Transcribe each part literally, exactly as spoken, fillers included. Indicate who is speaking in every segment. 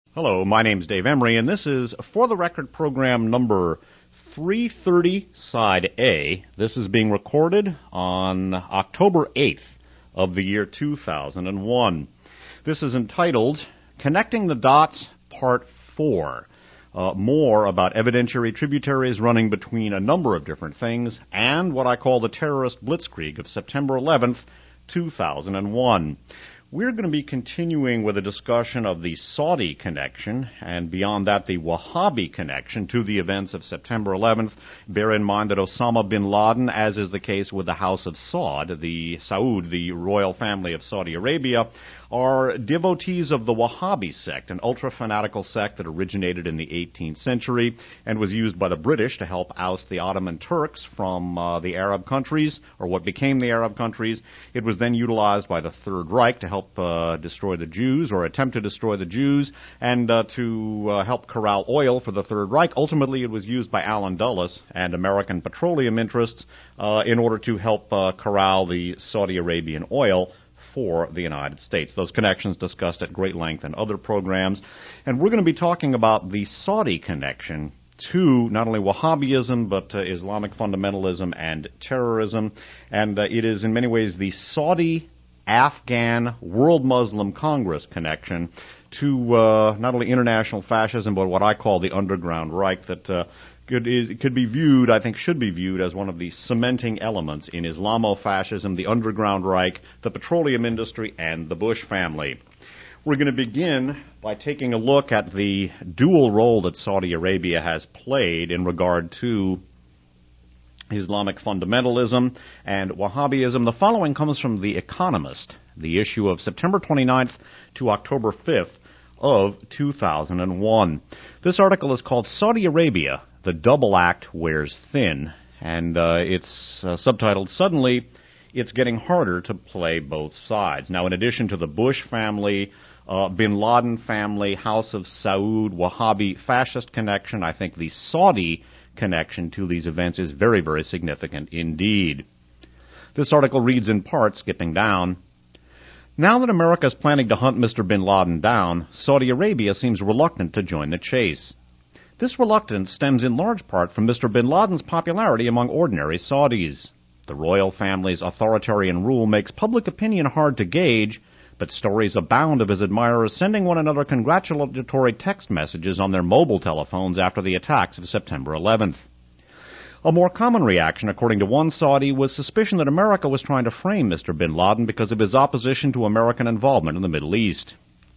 Speaker 1: Hello, my name's Dave Emery, and this is For the Record program number three thirty, Side A. This is being recorded on October eighth of the year two thousand one. This is entitled Connecting the Dots, Part four. Uh, more about evidentiary tributaries running between a number of different things and what I call the terrorist blitzkrieg of September eleventh, two thousand one. We're going to be continuing with a discussion of the Saudi connection, and beyond that, the Wahhabi connection to the events of September eleventh. Bear in mind that Osama bin Laden, as is the case with the House of Saud, the Saud, the royal family of Saudi Arabia, are devotees of the Wahhabi sect, an ultra-fanatical sect that originated in the eighteenth century and was used by the British to help oust the Ottoman Turks from uh, the Arab countries, or what became the Arab countries. It was then utilized by the Third Reich to help uh, destroy the Jews, or attempt to destroy the Jews, and uh, to uh, help corral oil for the Third Reich. Ultimately, it was used by Allen Dulles and American petroleum interests uh, in order to help uh, corral the Saudi Arabian oil for the United States. Those connections discussed at great length in other programs. And we're going to be talking about the Saudi connection to not only Wahhabism, but uh, Islamic fundamentalism and terrorism. And uh, it is in many ways the Saudi-Afghan World Muslim Congress connection to uh, not only international fascism, but what I call the underground Reich that uh, Could, is, could be viewed, I think should be viewed, as one of the cementing elements in Islamofascism, the underground Reich, the petroleum industry, and the Bush family. We're going to begin by taking a look at the dual role that Saudi Arabia has played in regard to Islamic fundamentalism and Wahhabism. The following comes from The Economist, the issue of September twenty-ninth to October fifth of two thousand one. This article is called Saudi Arabia, The Double Act Wears Thin, and uh, it's uh, subtitled, Suddenly, It's Getting Harder to Play Both Sides. Now, in addition to the Bush family, uh, bin Laden family, House of Saud, Wahhabi fascist connection, I think the Saudi connection to these events is very, very significant indeed. This article reads in part, skipping down, Now that America is planning to hunt Mister bin Laden down, Saudi Arabia seems reluctant to join the chase. This reluctance stems in large part from Mister bin Laden's popularity among ordinary Saudis. The royal family's authoritarian rule makes public opinion hard to gauge, but stories abound of his admirers sending one another congratulatory text messages on their mobile telephones after the attacks of September eleventh. A more common reaction, according to one Saudi, was suspicion that America was trying to frame Mister bin Laden because of his opposition to American involvement in the Middle East.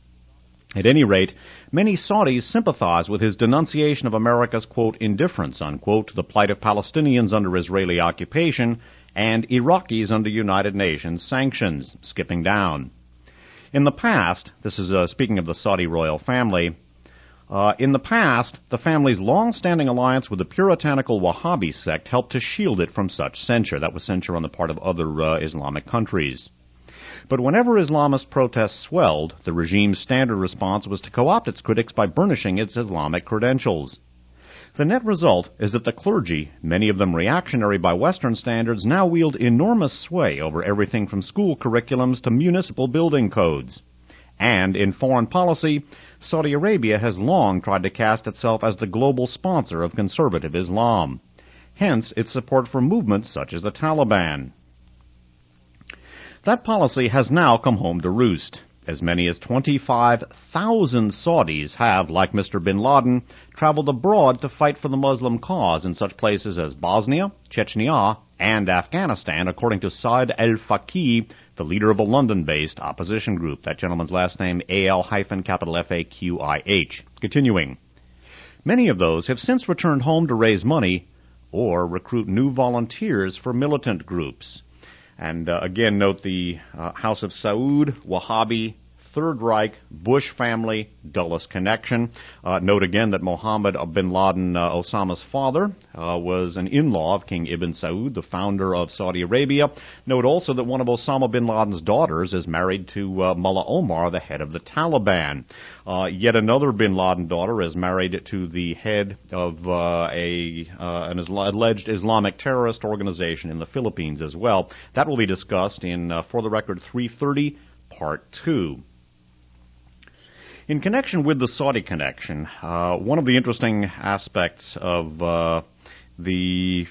Speaker 1: At any rate, many Saudis sympathize with his denunciation of America's, quote, indifference, unquote, to the plight of Palestinians under Israeli occupation and Iraqis under United Nations sanctions, skipping down. In the past, this is uh, speaking of the Saudi royal family, uh, in the past, the family's long-standing alliance with the puritanical Wahhabi sect helped to shield it from such censure. That was censure on the part of other uh, Islamic countries. But whenever Islamist protests swelled, the regime's standard response was to co-opt its critics by burnishing its Islamic credentials. The net result is that the clergy, many of them reactionary by Western standards, now wield enormous sway over everything from school curriculums to municipal building codes. And in foreign policy, Saudi Arabia has long tried to cast itself as the global sponsor of conservative Islam. Hence its support for movements such as the Taliban. That policy has now come home to roost. As many as twenty-five thousand Saudis have, like Mister bin Laden, traveled abroad to fight for the Muslim cause in such places as Bosnia, Chechnya, and Afghanistan, according to Saad al-Faqih, the leader of a London-based opposition group. That gentleman's last name, A L hyphen capital F A Q I H. Continuing. Many of those have since returned home to raise money or recruit new volunteers for militant groups. And uh, again, note the uh, House of Saud, Wahhabi, Third Reich, Bush family, Dulles connection. Uh, note again that Mohammed bin Laden, uh, Osama's father, uh, was an in-law of King Ibn Saud, the founder of Saudi Arabia. Note also that one of Osama bin Laden's daughters is married to uh, Mullah Omar, the head of the Taliban. Uh, yet another bin Laden daughter is married to the head of uh, a uh, an Isla- alleged Islamic terrorist organization in the Philippines as well. That will be discussed in, uh, For the Record, three thirty, Part two. In connection with the Saudi connection, uh, one of the interesting aspects of uh, the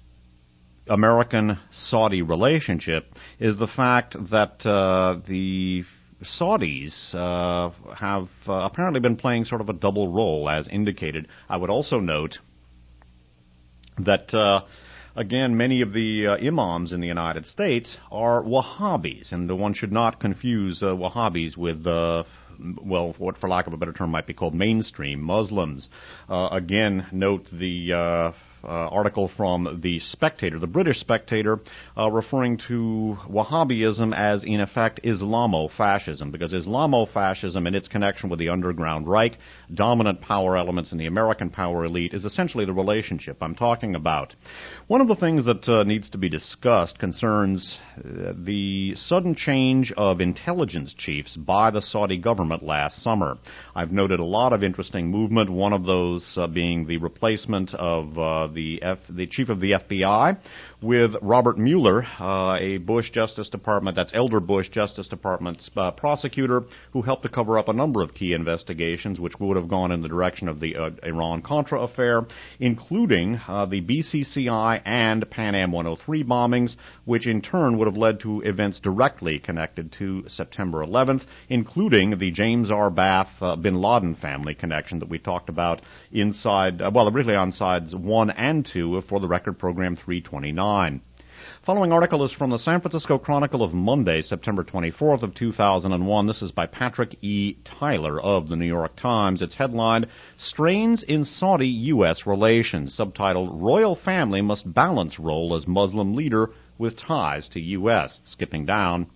Speaker 1: American-Saudi relationship is the fact that uh, the Saudis uh, have uh, apparently been playing sort of a double role, as indicated. I would also note that, uh, again, many of the uh, imams in the United States are Wahhabis, and one should not confuse uh, Wahhabis with uh, well, what for lack of a better term might be called mainstream Muslims. Uh, again, note the uh, uh, article from the Spectator, the British Spectator, uh, referring to Wahhabism as, in effect, Islamo-fascism, because Islamo-fascism and its connection with the Underground Reich, dominant power elements in the American power elite, is essentially the relationship I'm talking about. One of the things that uh, needs to be discussed concerns uh, the sudden change of intelligence chiefs by the Saudi government last summer. I've noted a lot of interesting movement, one of those uh, being the replacement of uh, the F, the chief of the F B I with Robert Mueller, uh, a Bush Justice Department, that's Elder Bush Justice Department's uh, prosecutor, who helped to cover up a number of key investigations which would have gone in the direction of the uh, Iran-Contra affair, including uh, the B C C I and Pan Am one oh three bombings, which in turn would have led to events directly connected to September eleventh, including the James R. Bath uh, bin Laden family connection that we talked about inside, uh, well, really on sides one and two For the Record program three twenty-nine. Following article is from the San Francisco Chronicle of Monday, September twenty-fourth of two thousand one. This is by Patrick E. Tyler of the New York Times. It's headlined, Strains in Saudi-U S Relations, subtitled, Royal Family Must Balance Role as Muslim Leader with Ties to U S Skipping down.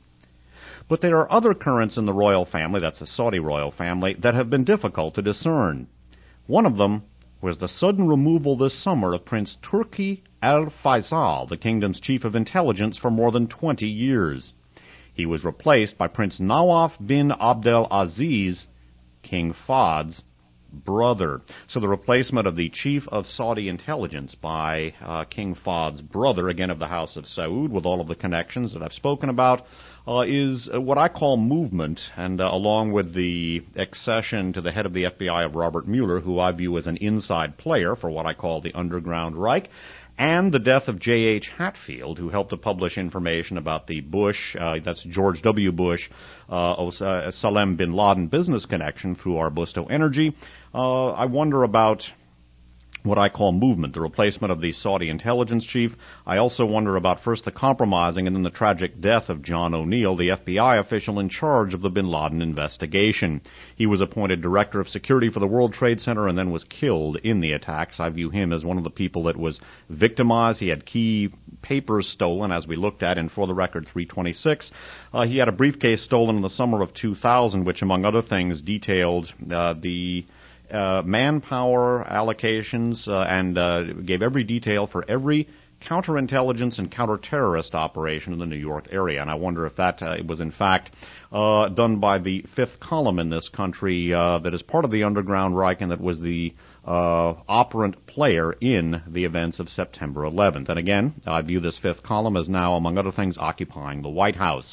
Speaker 1: But there are other currents in the royal family, that's the Saudi royal family, that have been difficult to discern. One of them was the sudden removal this summer of Prince Turki Al Faisal, the kingdom's chief of intelligence for more than twenty years. He was replaced by Prince Nawaf bin Abdel Aziz, King Fahd's brother. So the replacement of the chief of Saudi intelligence by uh, King Fahd's brother, again of the House of Saud, with all of the connections that I've spoken about, uh, is what I call movement, and uh, along with the accession to the head of the F B I of Robert Mueller, who I view as an inside player for what I call the Underground Reich, and the death of J H Hatfield, who helped to publish information about the Bush, uh, that's George W. Bush, uh, uh, Salem bin Laden business connection through Arbusto Energy. Uh, I wonder about what I call movement, the replacement of the Saudi intelligence chief. I also wonder about first the compromising and then the tragic death of John O'Neill, the F B I official in charge of the bin Laden investigation. He was appointed director of security for the World Trade Center and then was killed in the attacks. I view him as one of the people that was victimized. He had key papers stolen, as we looked at in For the Record three twenty-six. Uh, he had a briefcase stolen in the summer of two thousand, which, among other things, detailed uh, the Uh, manpower allocations uh, and uh, gave every detail for every counterintelligence and counterterrorist operation in the New York area. And I wonder if that uh, was, in fact, uh, done by the fifth column in this country uh, that is part of the Underground Reich and that was the uh, operant player in the events of September eleventh. And again, I view this fifth column as now, among other things, occupying the White House.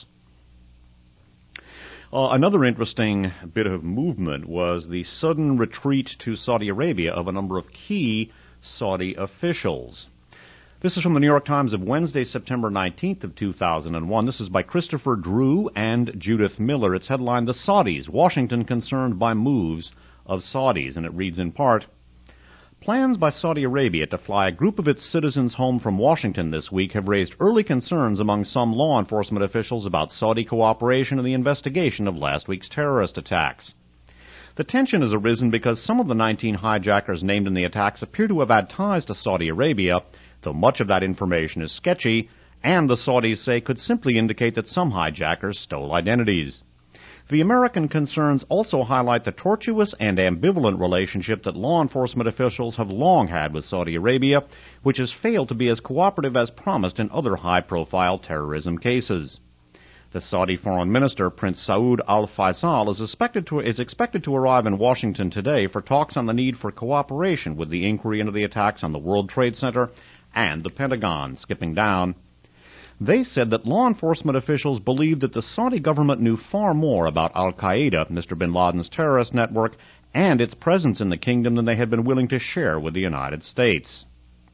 Speaker 1: Uh, another interesting bit of movement was the sudden retreat to Saudi Arabia of a number of key Saudi officials. This is from the New York Times of Wednesday, September nineteenth of two thousand one. This is by Christopher Drew and Judith Miller. It's headlined, The Saudis, Washington Concerned by Moves of Saudis, and it reads in part, Plans by Saudi Arabia to fly a group of its citizens home from Washington this week have raised early concerns among some law enforcement officials about Saudi cooperation in the investigation of last week's terrorist attacks. The tension has arisen because some of the nineteen hijackers named in the attacks appear to have had ties to Saudi Arabia, though much of that information is sketchy, and the Saudis say could simply indicate that some hijackers stole identities. The American concerns also highlight the tortuous and ambivalent relationship that law enforcement officials have long had with Saudi Arabia, which has failed to be as cooperative as promised in other high-profile terrorism cases. The Saudi Foreign Minister, Prince Saud Al Faisal, is expected to, is expected to arrive in Washington today for talks on the need for cooperation with the inquiry into the attacks on the World Trade Center and the Pentagon. Skipping down. They said that law enforcement officials believed that the Saudi government knew far more about al-Qaeda, Mister bin Laden's terrorist network, and its presence in the kingdom than they had been willing to share with the United States.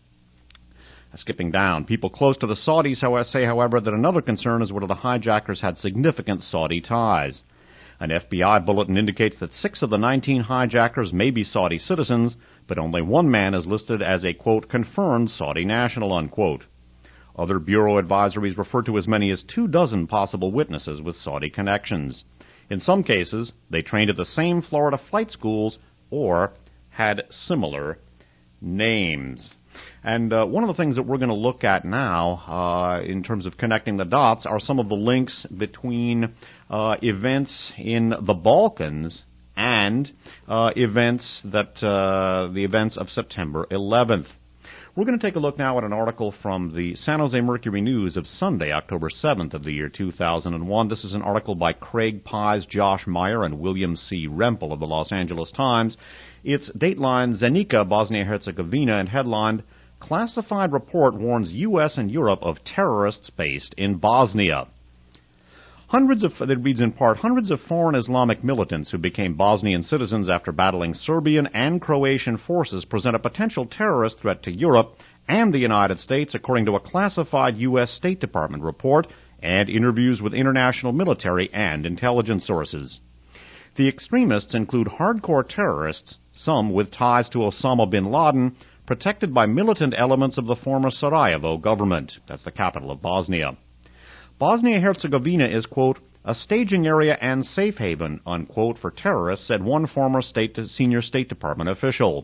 Speaker 1: Skipping down, people close to the Saudis however, say, however, that another concern is whether the hijackers had significant Saudi ties. An F B I bulletin indicates that six of the nineteen hijackers may be Saudi citizens, but only one man is listed as a, quote, confirmed Saudi national, unquote. Other Bureau advisories refer to as many as two dozen possible witnesses with Saudi connections. In some cases, they trained at the same Florida flight schools or had similar names. And uh, one of the things that we're going to look at now uh, in terms of connecting the dots are some of the links between uh, events in the Balkans and uh, events that uh, the events of September eleventh. We're going to take a look now at an article from the San Jose Mercury News of Sunday, October seventh of the year two thousand one. This is an article by Craig Pies, Josh Meyer, and William C. Rempel of the Los Angeles Times. It's dateline Zenica, Bosnia-Herzegovina, and headlined, Classified Report Warns U S and Europe of Terrorists Based in Bosnia. Hundreds of, it reads in part, hundreds of foreign Islamic militants who became Bosnian citizens after battling Serbian and Croatian forces present a potential terrorist threat to Europe and the United States, according to a classified U S State Department report and interviews with international military and intelligence sources. The extremists include hardcore terrorists, some with ties to Osama bin Laden, protected by militant elements of the former Sarajevo government. That's the capital of Bosnia. Bosnia-Herzegovina is, quote, a staging area and safe haven, unquote, for terrorists, said one former state senior State Department official.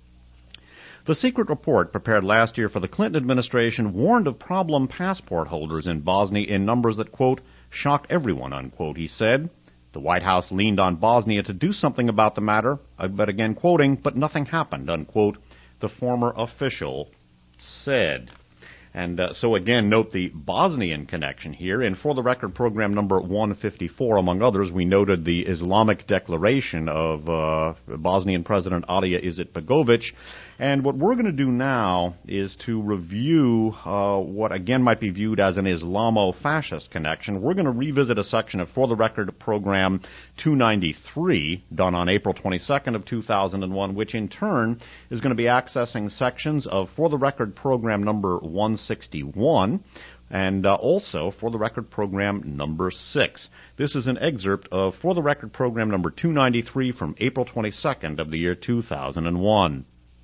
Speaker 1: The secret report prepared last year for the Clinton administration warned of problem passport holders in Bosnia in numbers that, quote, shocked everyone, unquote, he said. The White House leaned on Bosnia to do something about the matter, but again quoting, but nothing happened, unquote, the former official said. And uh, so again, note the Bosnian connection here. And for the record, program number one fifty-four, among others, we noted the Islamic declaration of uh, Bosnian President Alija Izetbegovic. And what we're going to do now is to review uh, what again might be viewed as an Islamo-fascist connection. We're going to revisit a section of For the Record program two ninety-three, done on April twenty-second of two thousand one, which in turn is going to be accessing sections of For the Record program number one sixty-one, and uh, also For the Record program number six. This is an excerpt of For the Record program number two ninety-three from April twenty-second of the year two thousand one.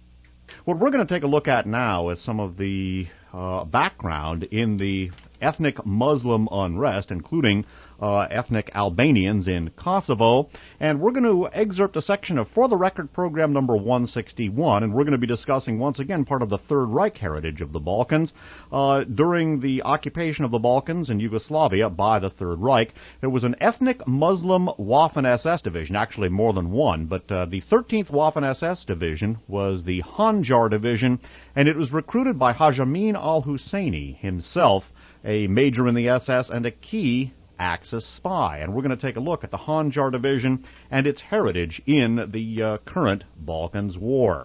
Speaker 1: What we're going to take a look at now is some of the uh, background in the ethnic Muslim unrest, including uh, ethnic Albanians in Kosovo. And we're going to excerpt a section of For the Record program number one sixty-one, and we're going to be discussing once again part of the Third Reich heritage of the Balkans. Uh, during the occupation of the Balkans in Yugoslavia by the Third Reich, there was an ethnic Muslim Waffen-S S division, actually more than one, but uh, the thirteenth Waffen-S S division was the Handjar division, and it was recruited by Haj Amin al-Husseini himself, a major in the S S and a key Axis spy. And we're going to take a look at the Handjar Division and its heritage in the uh, current Balkans War.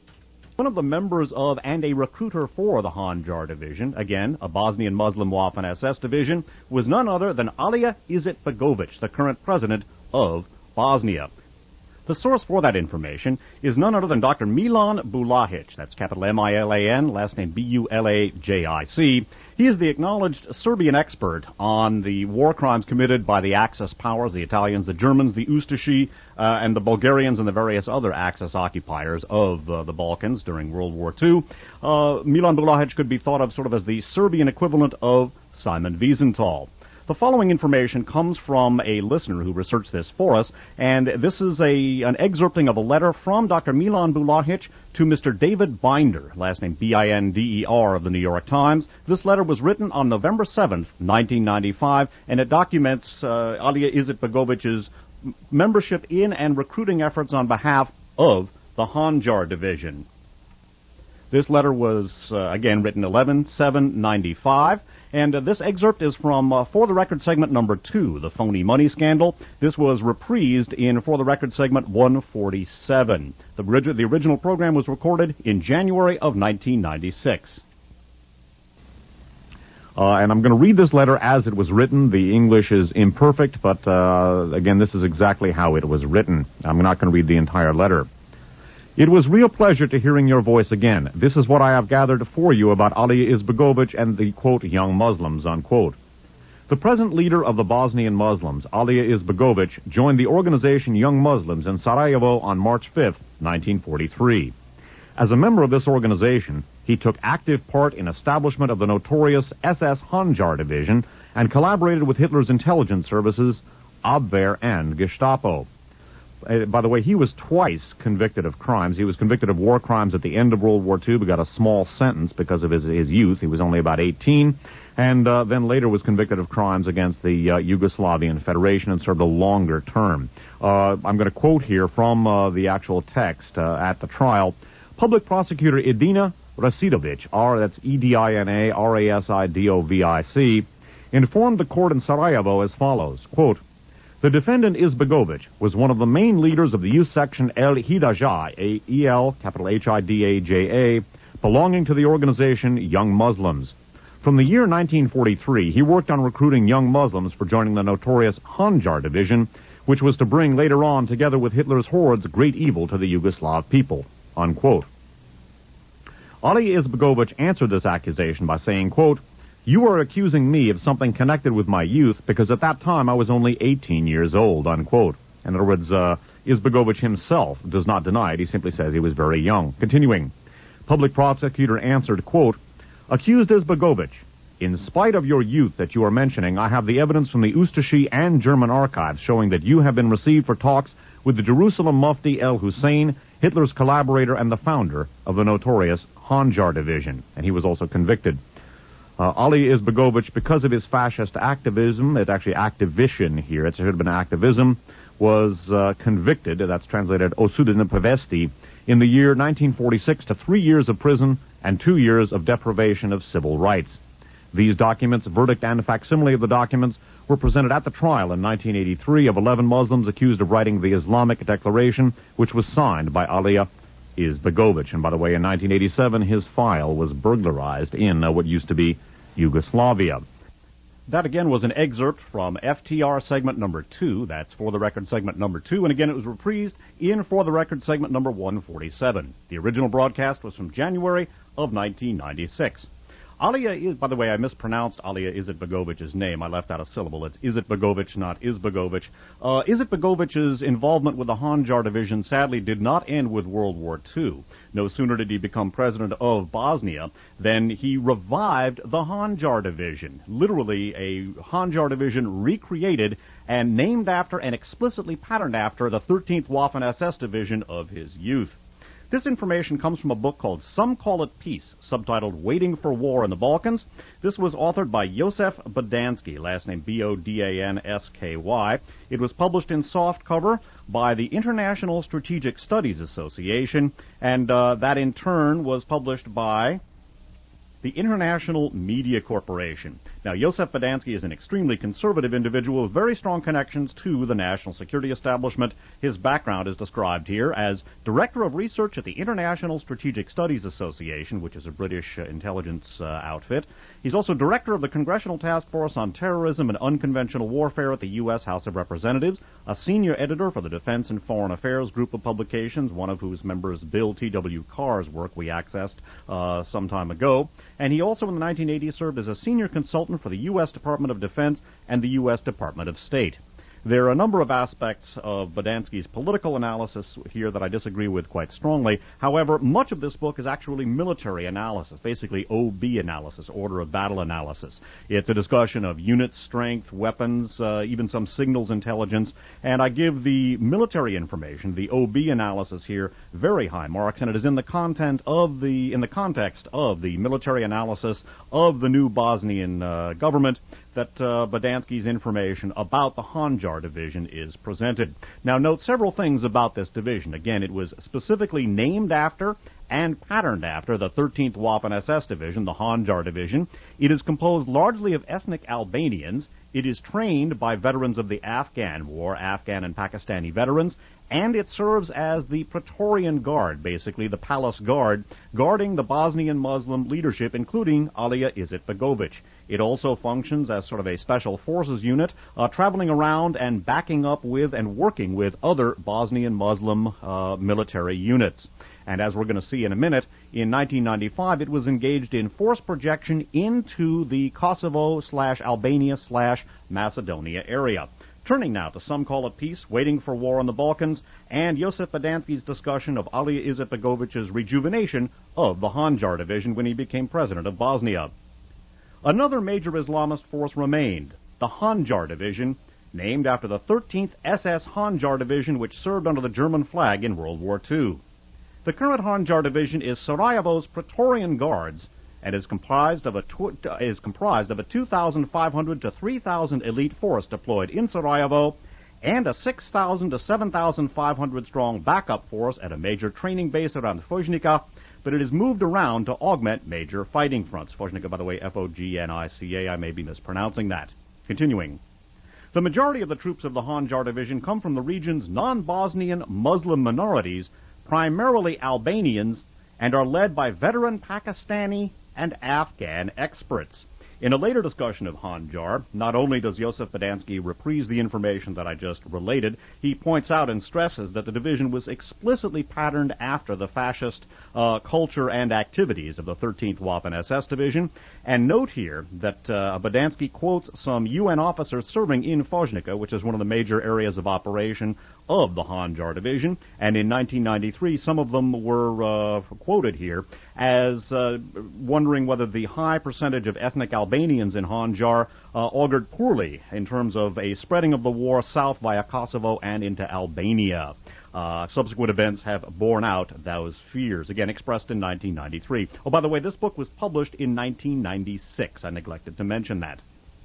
Speaker 1: One of the members of and a recruiter for the Handjar Division, again, a Bosnian Muslim Waffen-S S division, was none other than Alija Izetbegovic, the current president of Bosnia. The source for that information is none other than Doctor Milan Bulajic. That's capital M I L A N, last name B U L A J I C. He is the acknowledged Serbian expert on the war crimes committed by the Axis powers, the Italians, the Germans, the Ustashi, uh, and the Bulgarians and the various other Axis occupiers of uh, the Balkans during World War Two. Uh, Milan Bulajic could be thought of sort of as the Serbian equivalent of Simon Wiesenthal. The following information comes from a listener who researched this for us, and this is a an excerpting of a letter from Doctor Milan Bulajic to Mister David Binder, last name B I N D E R, of the New York Times. This letter was written on November seventh, nineteen ninety-five, and it documents uh, Alija Izetbegovic's membership in and recruiting efforts on behalf of the Handjar Division. This letter was, uh, again, written eleven seven ninety-five, and uh, this excerpt is from uh, For the Record segment number two, the phony money scandal. This was reprised in For the Record segment one forty-seven. The, orig- the original program was recorded in January of nineteen ninety-six.
Speaker 2: Uh, and I'm going to read this letter as it was written. The English is imperfect, but uh, again, this is exactly how it was written. I'm not going to read the entire letter. It was real pleasure to hearing your voice again. This is what I have gathered for you about Ali Izbegovic and the, quote, young Muslims, unquote. The present leader of the Bosnian Muslims, Ali Izbegovic, joined the organization Young Muslims in Sarajevo on March fifth, nineteen forty-three. As a member of this organization, he took active part in establishment of the notorious S S Handjar Division and collaborated with Hitler's intelligence services, Abwehr and Gestapo. Uh, by the way, he was twice convicted of crimes. He was convicted of war crimes at the end of World War Two, but got a small sentence because of his, his youth. He was only about eighteen, and uh, then later was convicted of crimes against the uh, Yugoslavian Federation and served a longer term. Uh, I'm going to quote here from uh, the actual text uh, at the trial. Public Prosecutor Edina Rasidovic, R, that's E D I N A R A S I D O V I C, informed the court in Sarajevo as follows, quote, the defendant Izbegovic was one of the main leaders of the youth section El Hidaja, E L, capital H I D A J A, belonging to the organization Young Muslims. From the year nineteen forty-three, he worked on recruiting young Muslims for joining the notorious Handjar Division, which was to bring later on, together with Hitler's hordes, great evil to the Yugoslav people, unquote. Ali Izbegovic answered this accusation by saying, quote, you are accusing me of something connected with my youth because at that time I was only eighteen years old, unquote. In other words, uh, Izbegovic himself does not deny it. He simply says he was very young. Continuing, public prosecutor answered, quote, accused Izbegovic, in spite of your youth that you are mentioning, I have the evidence from the Ustashi and German archives showing that you have been received for talks with the Jerusalem Mufti El Hussein, Hitler's collaborator and the founder of the notorious Handjar Division. And he was also convicted. Uh, Ali Izbegovic, because of his fascist activism, it's actually activision here, it should have been activism, was uh, convicted, that's translated osudena pevesti, in the year nineteen forty-six to three years of prison and two years of deprivation of civil rights. These documents, verdict and facsimile of the documents, were presented at the trial in nineteen eighty-three of eleven Muslims accused of writing the Islamic Declaration, which was signed by Ali Izbegovic. And by the way, in nineteen eighty-seven, his file was burglarized in uh, what used to be Yugoslavia. That, again, was an excerpt from F T R segment number two. That's For the Record segment number two. And again, it was reprised in For the Record segment number one forty-seven. The original broadcast was from January of nineteen ninety-six. Alia is, by the way, I mispronounced Alia Izbegovic's name. I left out a syllable. It's Izbegovic, not Izbegovic. Uh, Izbegovic's involvement with the Handjar Division sadly did not end with World War Two. No sooner did he become president of Bosnia than he revived the Handjar Division. Literally a Handjar Division recreated and named after and explicitly patterned after the thirteenth Waffen S S Division of his youth. This information comes from a book called Some Call It Peace, subtitled Waiting for War in the Balkans. This was authored by Josef Bodansky, last name B O D A N S K Y. It was published in softcover by the International Strategic Studies Association, and uh, that in turn was published by the International Media Corporation. Now, Josef Bodansky is an extremely conservative individual with very strong connections to the national security establishment. His background is described here as Director of Research at the International Strategic Studies Association, which is a British uh, intelligence uh, outfit. He's also Director of the Congressional Task Force on Terrorism and Unconventional Warfare at the U S House of Representatives, a Senior Editor for the Defense and Foreign Affairs group of publications, one of whose members, Bill T W Carr's work, we accessed uh, some time ago. And he also in the nineteen eighties served as a senior consultant for the U S Department of Defense and the U S Department of State. There are a number of aspects of Bodansky's political analysis here that I disagree with quite strongly. However, much of this book is actually military analysis, basically O B analysis, order of battle analysis. It's a discussion of unit strength, weapons, uh, even some signals intelligence, and I give the military information, the O B analysis here, very high marks, and it is in the content of the, in the context of the military analysis of the new Bosnian uh, government that uh, Bodansky's information about the Handjar Division is presented. Now, note several things about this division. Again, it was specifically named after and patterned after the thirteenth Waffen S S Division, the Handjar Division. It is composed largely of ethnic Albanians. It is trained by veterans of the Afghan War, Afghan and Pakistani veterans,
Speaker 1: and it serves as the Praetorian Guard, basically the palace guard, guarding the Bosnian Muslim leadership, including Alija Izetbegović. It also functions as sort of a special forces unit, uh, traveling around and backing up with and working with other Bosnian Muslim uh, military units. And as we're going to see in a minute, in nineteen ninety-five, it was engaged in force projection into the Kosovo slash Albania slash Macedonia area. Turning now to Some Call It Peace, Waiting for War on the Balkans, and Josip Badansky's discussion of Alija Izetbegović's rejuvenation of the Handjar Division when he became president of Bosnia. Another major Islamist force remained, the Handjar Division, named after the thirteenth S S Handjar Division, which served under the German flag in World War Two. The current Handjar Division is Sarajevo's Praetorian Guards and is comprised of a tw- is comprised of a two thousand five hundred to three thousand elite force deployed in Sarajevo and a six thousand to seven thousand five hundred strong backup force at a major training base around Fojnica, but it is moved around to augment major fighting fronts. Fojnica, by the way, F O G N I C A. I may be mispronouncing that. Continuing. The majority of the troops of the Handjar Division come from the region's non-Bosnian Muslim minorities, primarily Albanians, and are led by veteran Pakistani and Afghan experts. In a later discussion of Handjar, not only does Josip Badansky reprise the information that I just related, he points out and stresses that the division was explicitly patterned after the fascist uh, culture and activities of the thirteenth Waffen S S Division. And note here that uh, Badansky quotes some U N officers serving in Fojnica, which is one of the major areas of operation of the Handjar Division, and in nineteen ninety-three some of them were uh, quoted here as uh, wondering whether the high percentage of ethnic Albanians in Handjar uh, augured poorly in terms of a spreading of the war south via Kosovo and into Albania. Uh, subsequent events have borne out those fears, again expressed in nineteen ninety-three. Oh, by the way, this book was published in nineteen ninety-six. I neglected to mention that.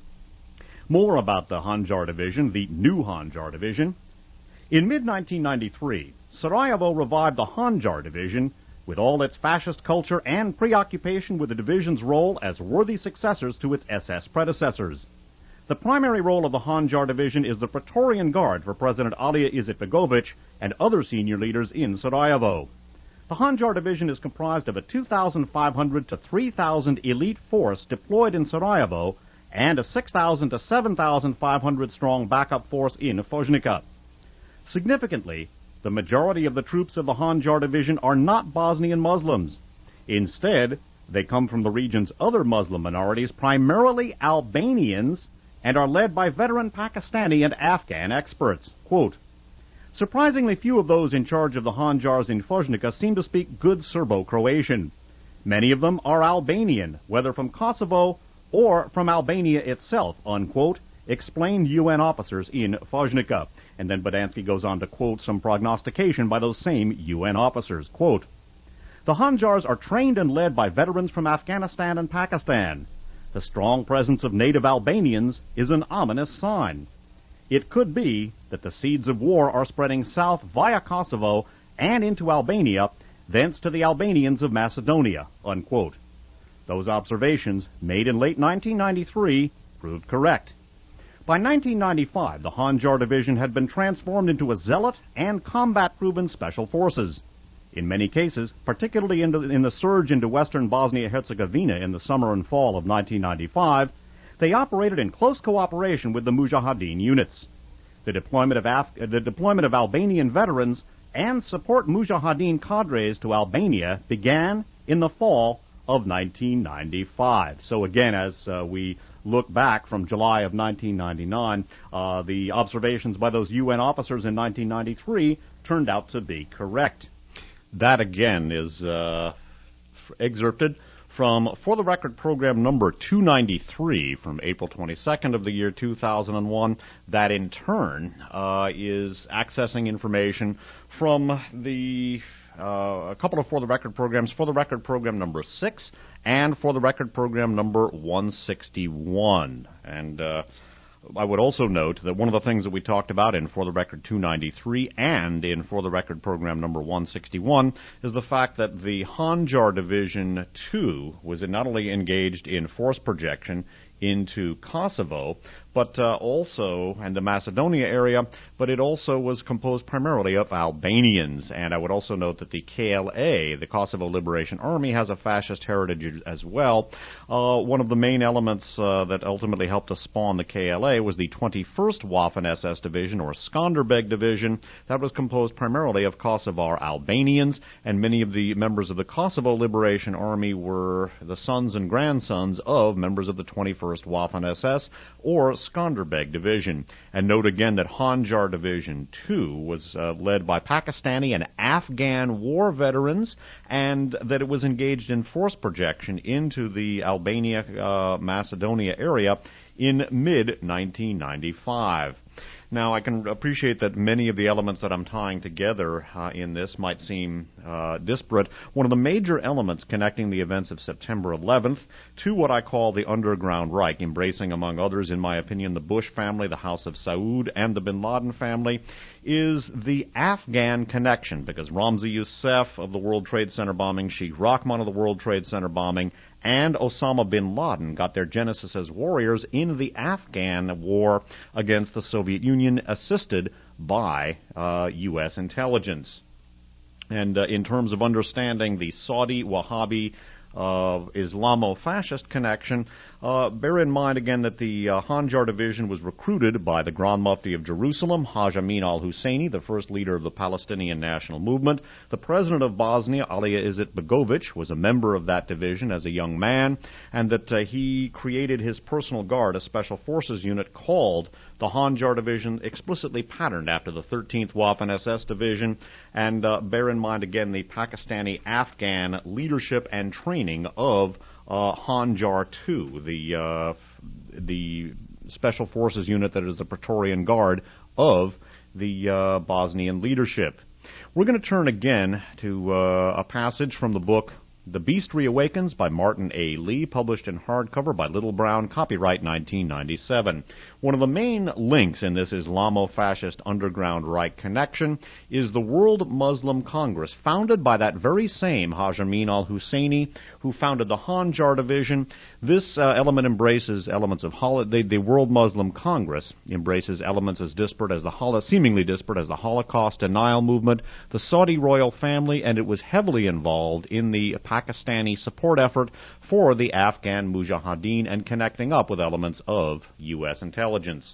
Speaker 1: More about the Handjar Division, the new Handjar Division. In mid nineteen ninety-three, Sarajevo revived the Handjar Division with all its fascist culture and preoccupation with the division's role as worthy successors to its S S predecessors. The primary role of the Handjar Division is the Praetorian Guard for President Alija Izetbegović and other senior leaders in Sarajevo. The Handjar Division is comprised of a two thousand five hundred to three thousand elite force deployed in Sarajevo and a six thousand to seven thousand five hundred strong backup force in Fojnica. Significantly, the majority of the troops of the Handjar Division are not Bosnian Muslims. Instead, they come from the region's other Muslim minorities, primarily Albanians, and are led by veteran Pakistani and Afghan experts. Quote, surprisingly few of those in charge of the Handjars in Fojnica seem to speak good Serbo-Croatian. Many of them are Albanian, whether from Kosovo or from Albania itself, unquote, explained U N officers in Fojnica. And then Badansky goes on to quote some prognostication by those same U N officers. Quote, the Handjars are trained and led by veterans from Afghanistan and Pakistan. The strong presence of native Albanians is an ominous sign. It could be that the seeds of war are spreading south via Kosovo and into Albania, thence to the Albanians of Macedonia, unquote. Those observations, made in late nineteen ninety-three, proved correct. By nineteen ninety-five, the Handjar Division had been transformed into a zealot and combat-proven special forces. In many cases, particularly in the, in the surge into western Bosnia-Herzegovina in the summer and fall of nineteen ninety-five, they operated in close cooperation with the Mujahideen units. The deployment of, Af- the deployment of Albanian veterans and support Mujahideen cadres to Albania began in the fall of nineteen ninety-five. So again, as uh, we look back from July of nineteen ninety-nine, uh, the observations by those U N officers in nineteen ninety-three turned out to be correct. That, again, is uh, excerpted from For the Record program number two ninety-three from April twenty-second of the year two thousand one. That, in turn, uh, is accessing information from the uh, a couple of For the Record programs, For the Record program number six and For the Record program number one sixty-one. And uh, I would also note that one of the things that we talked about in For the Record two ninety-three and in For the Record program number one sixty-one is the fact that the Handjar Division two was not only engaged in force projection into Kosovo, but uh, also, and the Macedonia area, but it also was composed primarily of Albanians. And I would also note that the K L A, the Kosovo Liberation Army, has a fascist heritage as well. Uh, one of the main elements uh, that ultimately helped to spawn the K L A was the twenty-first Waffen-S S Division, or Skanderbeg Division, that was composed primarily of Kosovar Albanians, and many of the members of the Kosovo Liberation Army were the sons and grandsons of members of the twenty-first Waffen-S S, or Skanderbeg Division. And note again that Hanjar Division two was uh, led by Pakistani and Afghan war veterans, and that it was engaged in force projection into the Albania, uh, Macedonia area in mid nineteen ninety-five. Now, I can appreciate that many of the elements that I'm tying together uh, in this might seem uh, disparate. One of the major elements connecting the events of September eleventh to what I call the Underground Reich, embracing, among others, in my opinion, the Bush family, the House of Saud, and the bin Laden family, is the Afghan connection, because Ramzi Youssef of the World Trade Center bombing, Sheikh Rahman of the World Trade Center bombing, and Osama bin Laden got their genesis as warriors in the Afghan war against the Soviet Union, assisted by uh, U S intelligence. And uh, in terms of understanding the Saudi Wahhabi of Islamo-fascist connection, uh, bear in mind again that the uh, Hanjar Division was recruited by the Grand Mufti of Jerusalem, Haj Amin al-Husseini, the first leader of the Palestinian National Movement. The president of Bosnia, Alija Izetbegovic, Begovic, was a member of that division as a young man, and that uh, he created his personal guard, a special forces unit called the Hanjar Division, explicitly patterned after the thirteenth Waffen-S S Division. And uh, bear in mind again the Pakistani-Afghan leadership and training of uh, Hanjar two, the uh, the special forces unit that is the Praetorian Guard of the uh, Bosnian leadership. We're going to turn again to uh, a passage from the book The Beast Reawakens by Martin A. Lee, published in hardcover by Little Brown, copyright nineteen ninety-seven. One of the main links in this Islamo-fascist underground Reich connection is the World Muslim Congress, founded by that very same Haj Amin al-Husseini, who founded the Hanjar Division. This uh, element embraces elements of holo- the, the World Muslim Congress embraces elements as disparate as the holo- seemingly disparate as the Holocaust denial movement, the Saudi royal family, and it was heavily involved in the Pakistani support effort for the Afghan Mujahideen and connecting up with elements of U S intelligence.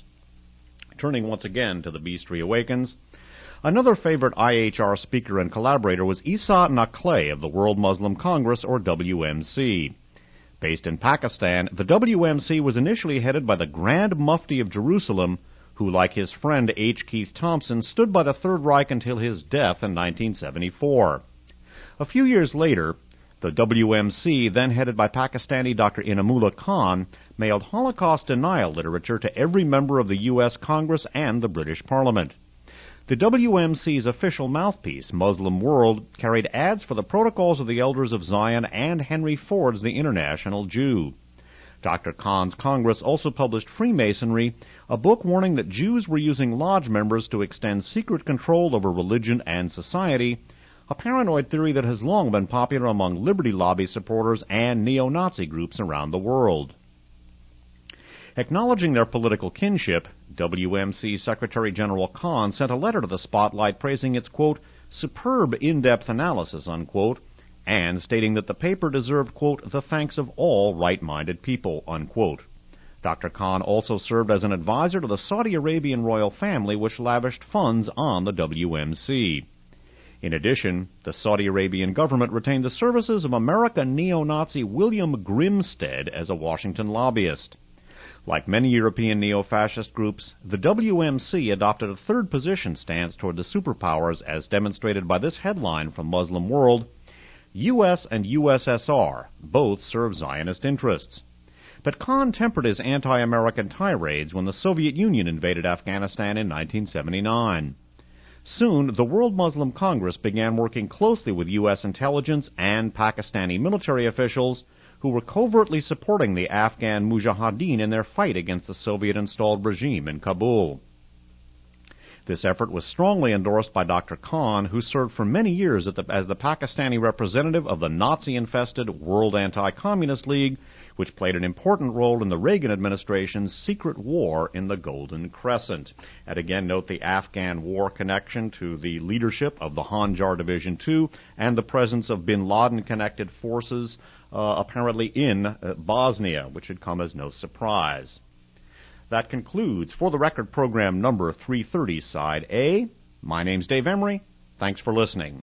Speaker 1: Turning once again to The Beast Reawakens, another favorite I H R speaker and collaborator was Isa Naqvi of the World Muslim Congress, or W M C. Based in Pakistan, the W M C was initially headed by the Grand Mufti of Jerusalem, who, like his friend H. Keith Thompson, stood by the Third Reich until his death in nineteen seventy-four. A few years later, the W M C, then headed by Pakistani Doctor Inamullah Khan, mailed Holocaust denial literature to every member of the U S Congress and the British Parliament. The W M C's official mouthpiece, Muslim World, carried ads for the Protocols of the Elders of Zion and Henry Ford's The International Jew. Doctor Khan's Congress also published Freemasonry, a book warning that Jews were using lodge members to extend secret control over religion and society, a paranoid theory that has long been popular among Liberty Lobby supporters and neo-Nazi groups around the world. Acknowledging their political kinship, W M C Secretary General Khan sent a letter to the Spotlight praising its, quote, superb in-depth analysis, unquote, and stating that the paper deserved, quote, the thanks of all right-minded people, unquote. Doctor Khan also served as an advisor to the Saudi Arabian royal family, which lavished funds on the W M C. In addition, the Saudi Arabian government retained the services of American neo-Nazi William Grimstead as a Washington lobbyist. Like many European neo-fascist groups, the W M C adopted a third position stance toward the superpowers, as demonstrated by this headline from Muslim World: U S and U S S R both serve Zionist interests. But Khan tempered his anti-American tirades when the Soviet Union invaded Afghanistan in nineteen seventy-nine. Soon, the World Muslim Congress began working closely with U S intelligence and Pakistani military officials who were covertly supporting the Afghan Mujahideen in their fight against the Soviet-installed regime in Kabul. This effort was strongly endorsed by Doctor Khan, who served for many years at the, as the Pakistani representative of the Nazi-infested World Anti-Communist League, which played an important role in the Reagan administration's secret war in the Golden Crescent. And again, note the Afghan war connection to the leadership of the Hanjar Division two and the presence of bin Laden-connected forces uh, apparently in uh, Bosnia, which had come as no surprise. That concludes For the Record program number three thirty, Side A. My name's Dave Emery. Thanks for listening.